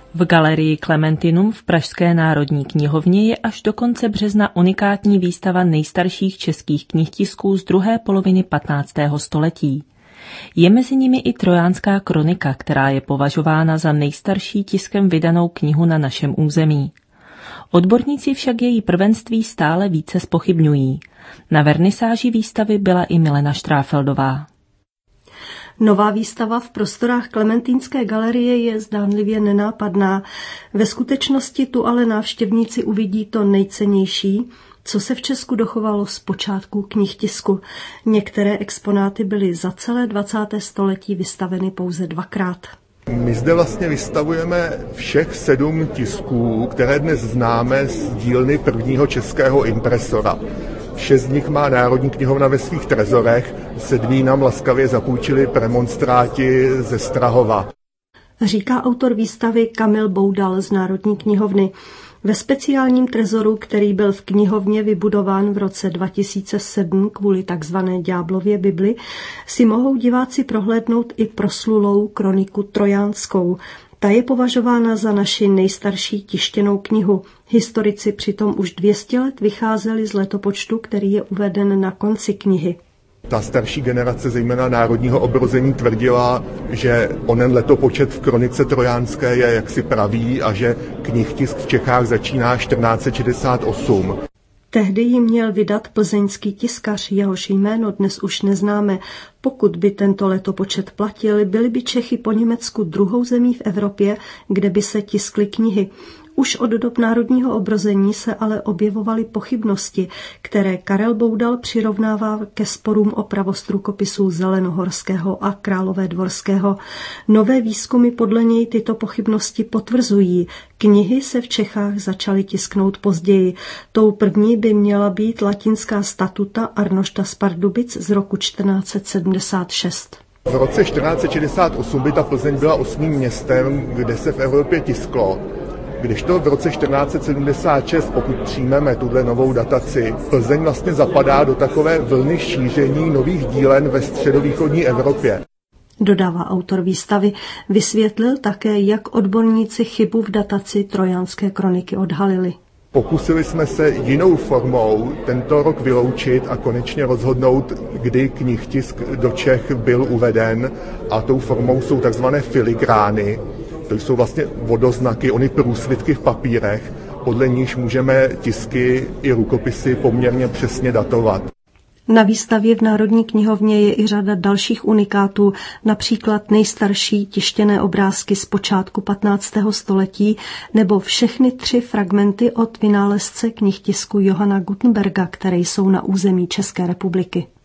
V galerii Klementinum v Pražské národní knihovně je až do konce března unikátní výstava nejstarších českých knihtisků z druhé poloviny 15. století. Je mezi nimi i Trojanská kronika, která je považována za nejstarší tiskem vydanou knihu na našem území. Odborníci však její prvenství stále více zpochybňují. Na vernisáži výstavy byla i Milena Štráfeldová. Nová výstava v prostorách Klementínské galerie je zdánlivě nenápadná. Ve skutečnosti tu ale návštěvníci uvidí to nejcennější, co se v Česku dochovalo z počátku knihtisku. Některé exponáty byly za celé 20. století vystaveny pouze 2krát. My zde vlastně vystavujeme všech 7 tisků, které dnes známe z dílny prvního českého impresora. 6 z nich má Národní knihovna ve svých trezorech, 7 nám laskavě zapůjčili premonstráti ze Strahova. Říká autor výstavy Kamil Boudal z Národní knihovny. Ve speciálním trezoru, který byl v knihovně vybudován v roce 2007 kvůli takzvané Ďáblově Bibli, si mohou diváci prohlédnout i proslulou kroniku trojánskou. Ta je považována za naši nejstarší tištěnou knihu. Historici přitom už 200 let vycházeli z letopočtu, který je uveden na konci knihy. Ta starší generace, zejména národního obrození, tvrdila, že onen letopočet v kronice trojánské je jaksi pravý a že knihtisk v Čechách začíná 1468. Tehdy ji měl vydat plzeňský tiskař, jehož jméno dnes už neznáme. Pokud by tento letopočet platil, byly by Čechy po Německu druhou zemí v Evropě, kde by se tiskly knihy. Už od dob národního obrození se ale objevovaly pochybnosti, které Karel Boudal přirovnává ke sporům o pravost rukopisů Zelenohorského a Královédvorského. Nové výzkumy podle něj tyto pochybnosti potvrzují. Knihy se v Čechách začaly tisknout později. Tou první by měla být latinská statuta Arnošta z Pardubic z roku 1476. V roce 1468 by ta Plzeň byla 8. městem, kde se v Evropě tisklo. Kdežto v roce 1476, pokud přijmeme tuhle novou dataci, Plzeň vlastně zapadá do takové vlny šíření nových dílen ve středovýchodní Evropě. Dodává autor výstavy, vysvětlil také, jak odborníci chybu v dataci Trojanské kroniky odhalili. Pokusili jsme se jinou formou tento rok vyloučit a konečně rozhodnout, kdy knihtisk do Čech byl uveden, a tou formou jsou takzvané filigrány. To jsou vlastně vodoznaky, ony průsvitky v papírech, podle níž můžeme tisky i rukopisy poměrně přesně datovat. Na výstavě v Národní knihovně je i řada dalších unikátů, například nejstarší tištěné obrázky z počátku 15. století nebo všechny 3 fragmenty od vynálezce knihtisku Johana Gutenberga, které jsou na území České republiky.